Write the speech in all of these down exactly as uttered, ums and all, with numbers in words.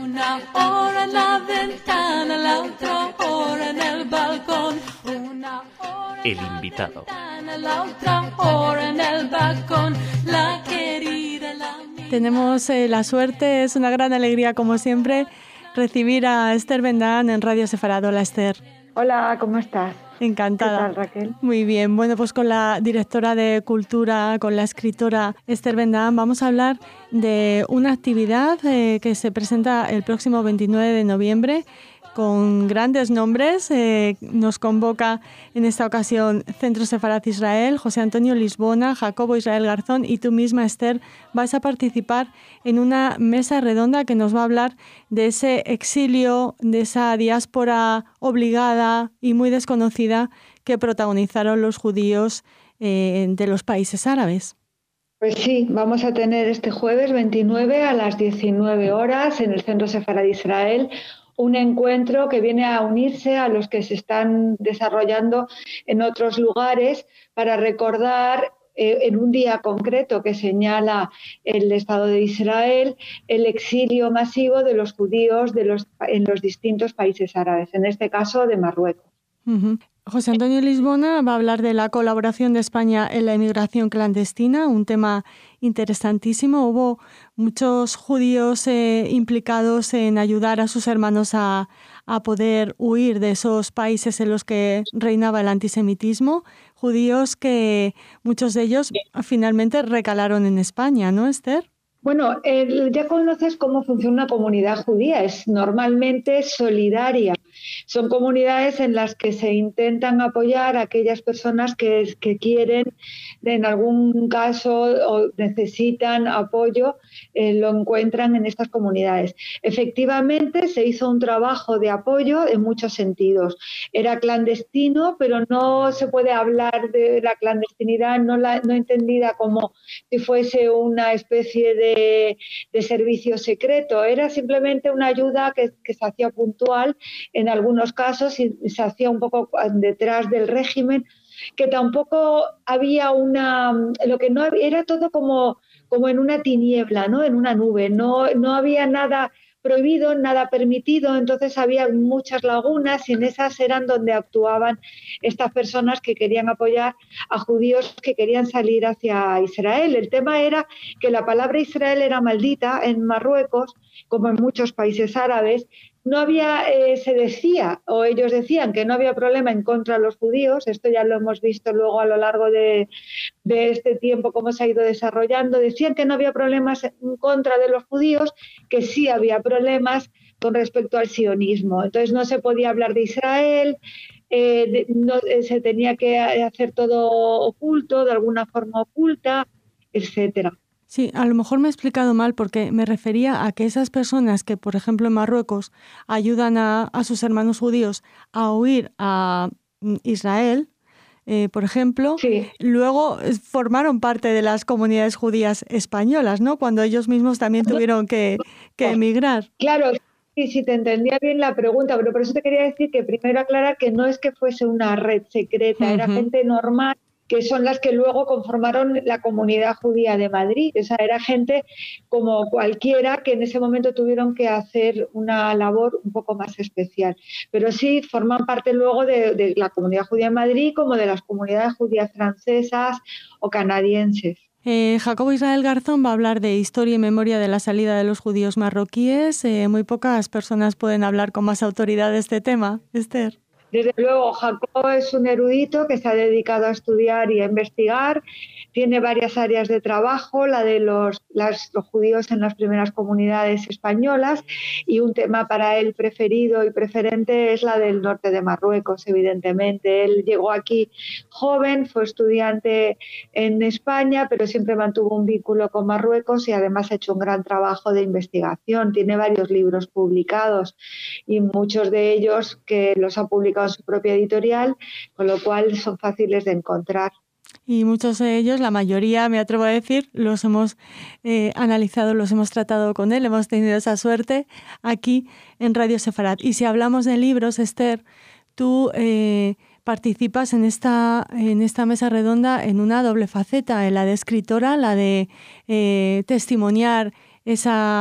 Una hora en la ventana, la otra hora en el balcón. Una hora El invitado. en la ventana, la otra hora en el balcón. La querida, la amiga. Tenemos eh, la suerte, es una gran alegría como siempre, recibir a Esther Bendán en Radio Sefarad. Hola, Esther. Hola, ¿cómo estás? Encantada. ¿Qué tal, Raquel? Muy bien. Bueno, pues con la directora de Cultura, con la escritora Esther Bendán, vamos a hablar de una actividad eh, que se presenta el próximo veintinueve de noviembre con grandes nombres. Eh, nos convoca en esta ocasión Centro Sefarad Israel, José Antonio Lisbona, Jacobo Israel Garzón y tú misma, Esther, vas a participar en una mesa redonda que nos va a hablar de ese exilio, de esa diáspora obligada y muy desconocida que protagonizaron los judíos eh, de los países árabes. Pues sí, vamos a tener este jueves veintinueve a las diecinueve horas en el Centro Sefarad Israel un encuentro que viene a unirse a los que se están desarrollando en otros lugares para recordar eh, en un día concreto que señala el Estado de Israel el exilio masivo de los judíos de los, en los distintos países árabes, en este caso de Marruecos. Uh-huh. José Antonio Lisbona va a hablar de la colaboración de España en la inmigración clandestina, un tema interesantísimo. Hubo muchos judíos eh, implicados en ayudar a sus hermanos a, a poder huir de esos países en los que reinaba el antisemitismo, judíos que muchos de ellos finalmente recalaron en España, ¿no, Esther? Bueno, eh, ya conoces cómo funciona una comunidad judía, es normalmente solidaria. Son comunidades en las que se intentan apoyar a aquellas personas que, que quieren, en algún caso, o necesitan apoyo, eh, lo encuentran en estas comunidades. Efectivamente, se hizo un trabajo de apoyo en muchos sentidos. Era clandestino, pero no se puede hablar de la clandestinidad, no, la, no entendida como si fuese una especie de De, de servicio secreto, era simplemente una ayuda que, que se hacía puntual en algunos casos y se hacía un poco detrás del régimen, que tampoco había una, lo que no había, era todo como, como en una tiniebla, ¿no? En una nube, no, no había nada prohibido, nada permitido, entonces había muchas lagunas y en esas eran donde actuaban estas personas que querían apoyar a judíos que querían salir hacia Israel. El tema era que la palabra Israel era maldita en Marruecos, como en muchos países árabes. No había, eh, se decía, o ellos decían que no había problema en contra de los judíos, esto ya lo hemos visto luego a lo largo de, de este tiempo, cómo se ha ido desarrollando, decían que no había problemas en contra de los judíos, que sí había problemas con respecto al sionismo. Entonces no se podía hablar de Israel, eh, de, no, eh, se tenía que hacer todo oculto, de alguna forma oculta, etcétera. Sí, a lo mejor me he explicado mal porque me refería a que esas personas que, por ejemplo, en Marruecos ayudan a, a sus hermanos judíos a huir a Israel, eh, por ejemplo, sí. luego formaron parte de las comunidades judías españolas, ¿no? Cuando ellos mismos también tuvieron que, que emigrar. Claro. Sí, sí, te entendía bien la pregunta, pero por eso te quería decir que primero aclarar que no es que fuese una red secreta, uh-huh. Era gente normal, que son las que luego conformaron la comunidad judía de Madrid. O sea, era gente como cualquiera que en ese momento tuvieron que hacer una labor un poco más especial. Pero sí forman parte luego de, de la comunidad judía de Madrid, como de las comunidades judías francesas o canadienses. Eh, Jacobo Israel Garzón va a hablar de historia y memoria de la salida de los judíos marroquíes. Eh, muy pocas personas pueden hablar con más autoridad de este tema. Esther. Desde luego, Jacobo es un erudito que se ha dedicado a estudiar y a investigar. Tiene varias áreas de trabajo, la de los, las, los judíos en las primeras comunidades españolas, y un tema para él preferido y preferente es la del norte de Marruecos, evidentemente. Él llegó aquí joven, fue estudiante en España, pero siempre mantuvo un vínculo con Marruecos y además ha hecho un gran trabajo de investigación. Tiene varios libros publicados y muchos de ellos que los ha publicado en su propia editorial, con lo cual son fáciles de encontrar. Y muchos de ellos, la mayoría, me atrevo a decir, los hemos eh, analizado, los hemos tratado con él, hemos tenido esa suerte aquí en Radio Sefarad. Y si hablamos de libros, Esther, tú eh, participas en esta, en esta mesa redonda en una doble faceta, en la de escritora, la de eh, testimoniar esa,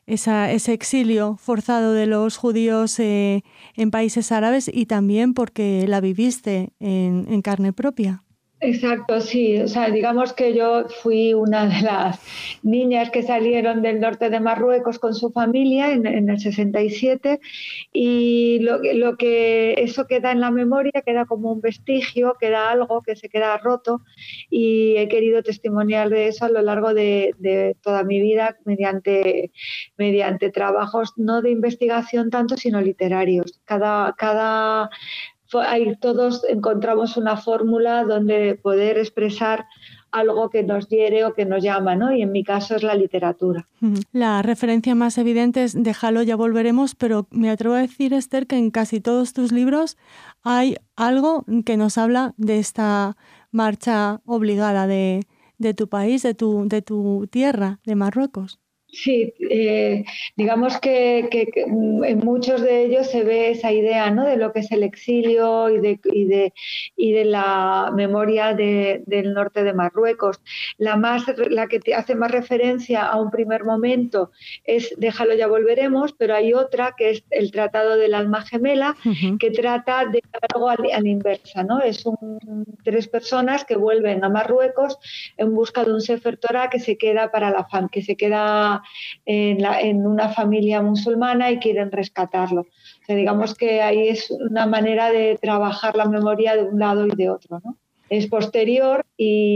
esa, ese exilio forzado de los judíos eh, en países árabes y también porque la viviste en, en carne propia. Exacto, sí. O sea, digamos que yo fui una de las niñas que salieron del norte de Marruecos con su familia en, en el sesenta y siete y lo, lo que eso queda en la memoria, queda como un vestigio, queda algo que se queda roto y he querido testimoniar de eso a lo largo de, de toda mi vida mediante, mediante trabajos no de investigación tanto, sino literarios. Cada, cada Ahí todos encontramos una fórmula donde poder expresar algo que nos hiere o que nos llama, ¿no? Y en mi caso es la literatura. La referencia más evidente es Déjalo, ya volveremos, pero me atrevo a decir, Esther, que en casi todos tus libros hay algo que nos habla de esta marcha obligada de, de tu país, de tu, de tu tierra, de Marruecos. Sí, eh, digamos que, que, que en muchos de ellos se ve esa idea, ¿no? De lo que es el exilio y de, y de, y de la memoria de, del norte de Marruecos. La, más, la que te hace más referencia a un primer momento es Déjalo, ya volveremos, pero hay otra que es el Tratado del Alma Gemela, uh-huh. que trata de algo a la inversa, ¿no? Es un, tres personas que vuelven a Marruecos en busca de un Sefer Torah que se queda para la fam, que se queda En, la, en una familia musulmana y quieren rescatarlo. O sea, digamos que ahí es una manera de trabajar la memoria de un lado y de otro, ¿no? Es posterior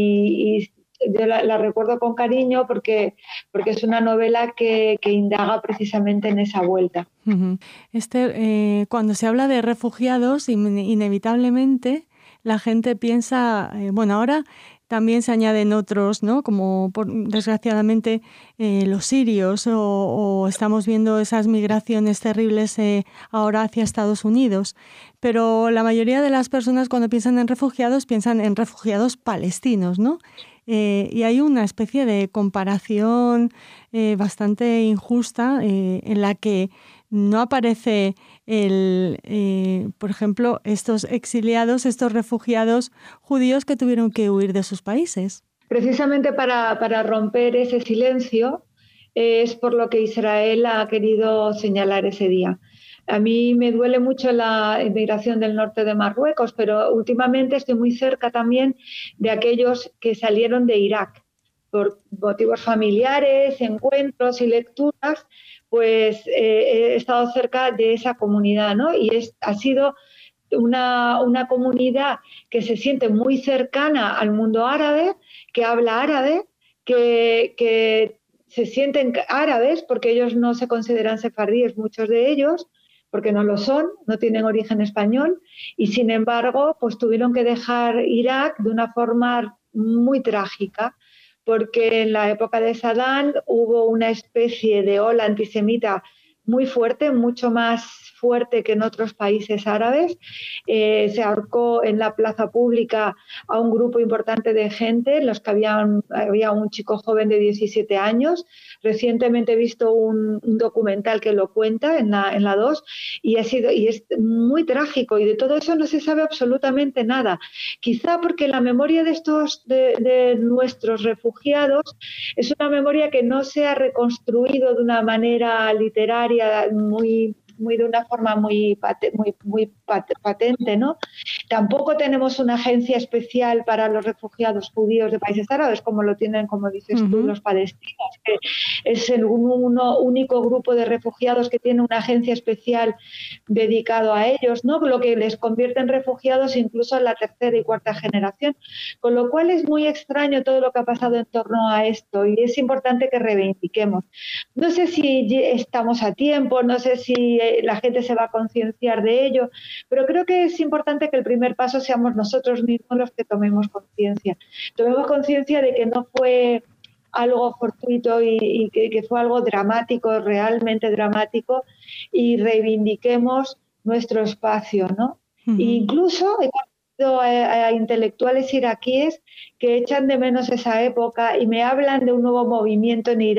y, y yo la, la recuerdo con cariño porque, porque es una novela que, que indaga precisamente en esa vuelta. Uh-huh. Esther, eh, cuando se habla de refugiados, inevitablemente la gente piensa, eh, bueno, ahora también se añaden otros, ¿no? Como por, desgraciadamente eh, los sirios o, o estamos viendo esas migraciones terribles eh, ahora hacia Estados Unidos. Pero la mayoría de las personas cuando piensan en refugiados piensan en refugiados palestinos, ¿no? Eh, y hay una especie de comparación eh, bastante injusta eh, en la que no aparece, el, eh, por ejemplo, estos exiliados, estos refugiados judíos que tuvieron que huir de sus países. Precisamente para, para romper ese silencio eh, es por lo que Israel ha querido señalar ese día. A mí me duele mucho la inmigración del norte de Marruecos, pero últimamente estoy muy cerca también de aquellos que salieron de Irak por motivos familiares, encuentros y lecturas, pues eh, he estado cerca de esa comunidad, ¿no? Y es, ha sido una, una comunidad que se siente muy cercana al mundo árabe, que habla árabe, que, que se sienten árabes porque ellos no se consideran sefardíes, muchos de ellos, porque no lo son, no tienen origen español y sin embargo pues tuvieron que dejar Irak de una forma muy trágica porque en la época de Saddam hubo una especie de ola antisemita muy fuerte, mucho más fuerte que en otros países árabes. Eh, se ahorcó en la plaza pública a un grupo importante de gente, los que habían, había un chico joven de diecisiete años. Recientemente he visto un, un documental que lo cuenta en la, en la dos y, ha sido, y es muy trágico y de todo eso no se sabe absolutamente nada. Quizá porque la memoria de, estos, de, de nuestros refugiados es una memoria que no se ha reconstruido de una manera literaria muy, muy de una forma muy, pate, muy, muy patente, ¿no? Tampoco tenemos una agencia especial para los refugiados judíos de países árabes, como lo tienen, como dices uh-huh. tú, los palestinos, que es el uno, único grupo de refugiados que tiene una agencia especial dedicado a ellos, ¿no? Lo que les convierte en refugiados incluso en la tercera y cuarta generación. Con lo cual es muy extraño todo lo que ha pasado en torno a esto y es importante que reivindiquemos. No sé si estamos a tiempo, no sé si la gente se va a concienciar de ello, pero creo que es importante que el primer paso seamos nosotros mismos los que tomemos conciencia. Tomemos conciencia de que no fue algo fortuito y, y que, que fue algo dramático, realmente dramático, y reivindiquemos nuestro espacio, ¿no? Uh-huh. E incluso he conocido a, a intelectuales iraquíes que echan de menos esa época y me hablan de un nuevo movimiento en Irak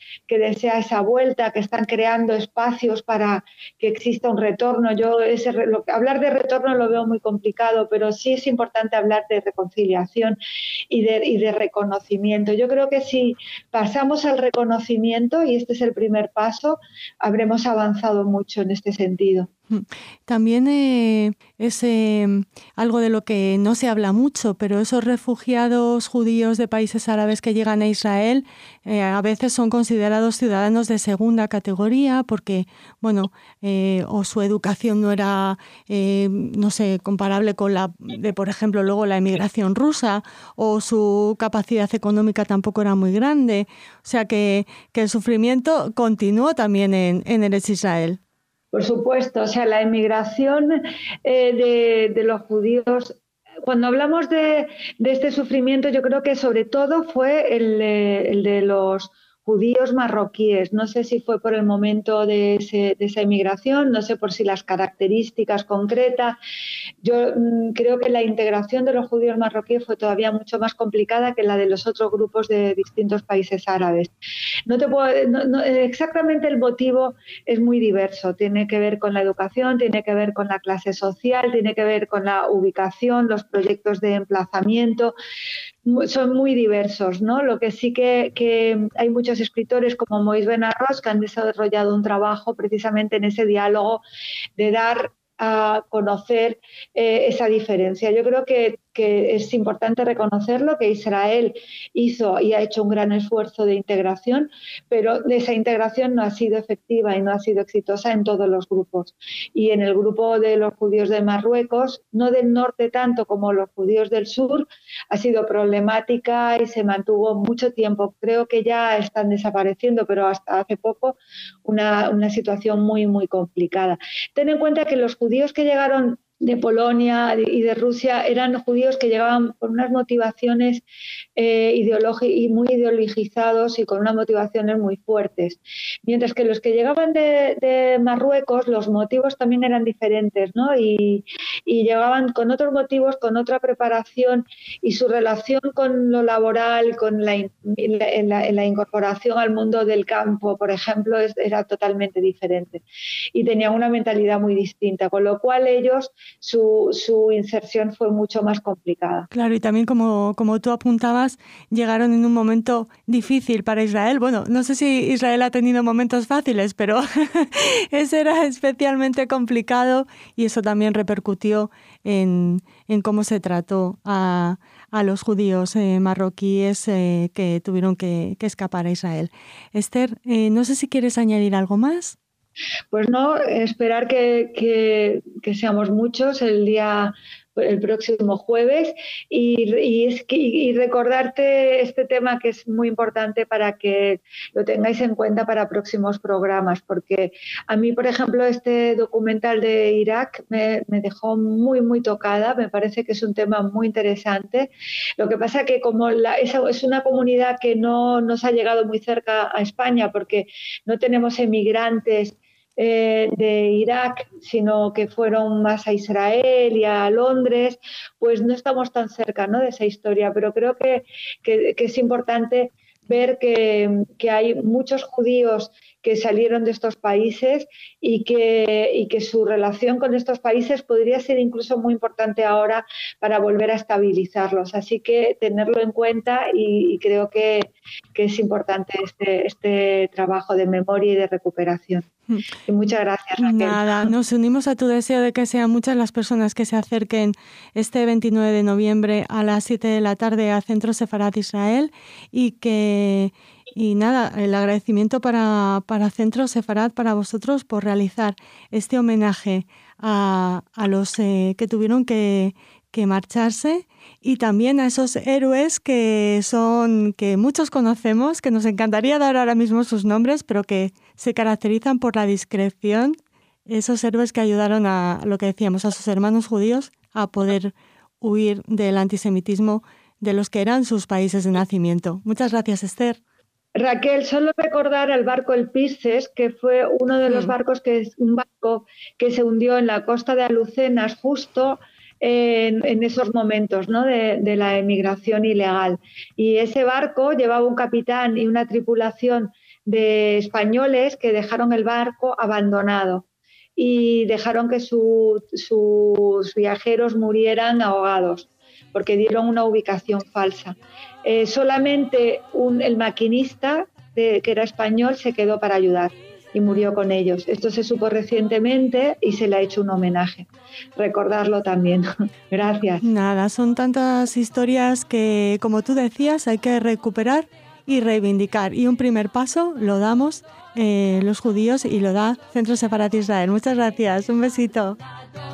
que desea esa vuelta, que están creando espacios para que exista un retorno. Yo ese, lo, hablar de retorno lo veo muy complicado, pero sí es importante hablar de reconciliación y de, y de reconocimiento. Yo creo que si pasamos al reconocimiento, y este es el primer paso, habremos avanzado mucho en este sentido. También eh, es eh, algo de lo que no se habla mucho, pero esos refugiados judíos de países árabes que llegan a Israel eh, a veces son considerados ciudadanos de segunda categoría porque, bueno, eh, o su educación no era, eh, no sé, comparable con la de, por ejemplo, luego la emigración rusa, o su capacidad económica tampoco era muy grande. O sea que, que el sufrimiento continuó también en, en Eretz Israel. Por supuesto, o sea, la emigración eh, de, de los judíos, cuando hablamos de, de este sufrimiento, yo creo que sobre todo fue el, el de los judíos marroquíes. No sé si fue por el momento de, ese, de esa emigración, no sé por si las características concretas. Yo mmm, creo que la integración de los judíos marroquíes fue todavía mucho más complicada que la de los otros grupos de distintos países árabes. No te puedo, no, no, exactamente el motivo es muy diverso. Tiene que ver con la educación, tiene que ver con la clase social, tiene que ver con la ubicación, los proyectos de emplazamiento. Son muy diversos, ¿no? Lo que sí que, que hay muchos escritores como Moïse Benarroz que han desarrollado un trabajo precisamente en ese diálogo de dar a conocer eh, esa diferencia. Yo creo que, que es importante reconocerlo, que Israel hizo y ha hecho un gran esfuerzo de integración, pero esa integración no ha sido efectiva y no ha sido exitosa en todos los grupos. Y en el grupo de los judíos de Marruecos, no del norte tanto como los judíos del sur, ha sido problemática y se mantuvo mucho tiempo. Creo que ya están desapareciendo, pero hasta hace poco una, una situación muy, muy complicada. Ten en cuenta que los judíos que llegaron de Polonia y de Rusia eran judíos que llegaban con unas motivaciones eh, ideológicas y muy ideologizados y con unas motivaciones muy fuertes. Mientras que los que llegaban de, de Marruecos, los motivos también eran diferentes, ¿no? Y, y llegaban con otros motivos, con otra preparación, y su relación con lo laboral, con la, la, la incorporación al mundo del campo, por ejemplo, es, era totalmente diferente. Y tenían una mentalidad muy distinta, con lo cual ellos Su, su inserción fue mucho más complicada. Claro, y también como, como tú apuntabas, llegaron en un momento difícil para Israel. Bueno, no sé si Israel ha tenido momentos fáciles, pero ese era especialmente complicado y eso también repercutió en, en cómo se trató a, a los judíos eh, marroquíes eh, que tuvieron que, que escapar a Israel. Esther, eh, no sé si quieres añadir algo más. Pues no, esperar que, que, que seamos muchos el día, el próximo jueves y, y, y recordarte este tema que es muy importante para que lo tengáis en cuenta para próximos programas, porque a mí, por ejemplo, este documental de Irak me, me dejó muy, muy tocada, me parece que es un tema muy interesante. Lo que pasa que como la, esa es una comunidad que no nos ha llegado muy cerca a España porque no tenemos emigrantes Eh, de Irak, sino que fueron más a Israel y a Londres, pues no estamos tan cerca, ¿no?, de esa historia, pero creo que, que, que es importante ver que, que hay muchos judíos que salieron de estos países y que, y que su relación con estos países podría ser incluso muy importante ahora para volver a estabilizarlos. Así que tenerlo en cuenta y, y creo que, que es importante este, este trabajo de memoria y de recuperación. Y muchas gracias, Raquel. Nada, nos unimos a tu deseo de que sean muchas las personas que se acerquen este veintinueve de noviembre a las siete de la tarde a Centro Sefarad Israel y que y nada, el agradecimiento para, para Centro Sefarad, para vosotros por realizar este homenaje a, a los eh, que tuvieron que, que marcharse y también a esos héroes que son que muchos conocemos, que nos encantaría dar ahora mismo sus nombres, pero que se caracterizan por la discreción, esos héroes que ayudaron a lo que decíamos, a sus hermanos judíos a poder huir del antisemitismo de los que eran sus países de nacimiento. Muchas gracias, Esther. Raquel, solo recordar al barco El Pisces, que fue uno de los barcos que es un barco que se hundió en la costa de Alucenas justo En, en esos momentos, ¿no?, de, de la emigración ilegal. Y ese barco llevaba un capitán y una tripulación de españoles que dejaron el barco abandonado y dejaron que su, sus viajeros murieran ahogados porque dieron una ubicación falsa. Eh, solamente un, el maquinista, de, que era español, se quedó para ayudar y murió con ellos. Esto se supo recientemente y se le ha hecho un homenaje. Recordarlo también. Gracias. Nada, son tantas historias que, como tú decías, hay que recuperar y reivindicar. Y un primer paso lo damos eh, los judíos y lo da Centro Sefarat Israel. Muchas gracias. Un besito.